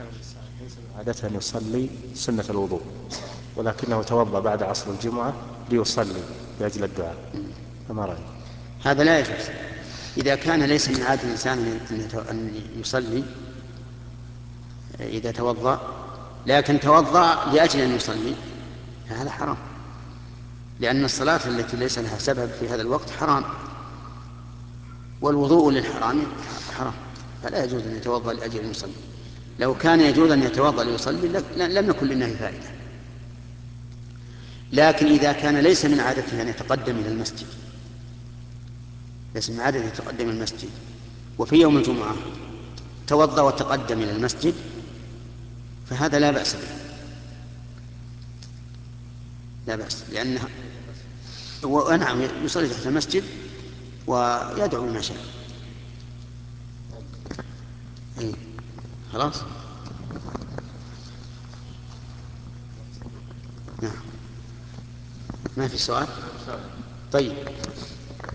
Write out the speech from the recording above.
كان الإنسان ليس من عادته أن يصلي سنة الوضوء، ولكنه توضأ بعد عصر الجمعة ليصلي لأجل الدعاء، فما رأيك؟ هذا لا يجوز. إذا كان ليس من عادة الإنسان أن يصلي إذا توضأ، لكن توضأ لأجل أن يصلي، فهذا حرام، لأن الصلاة التي ليس لها سبب في هذا الوقت حرام، والوضوء للحرام حرام، فلا يجوز أن يتوضأ لأجل أن يصلي. لو كان يجوز أن يتوضأ ليصلي لم يكن للنهي فائدة. لكن إذا كان ليس من عادته أن يتقدم إلى المسجد، ليس من عادته يتقدم إلى المسجد، وفي يوم الجمعة توضأ وتقدم إلى المسجد، فهذا لا بأس به، لا بأس، لأنه ونعم يصلي تحت المسجد ويدعو بما شاء. خلاص. نعم، ما في سؤال. طيب.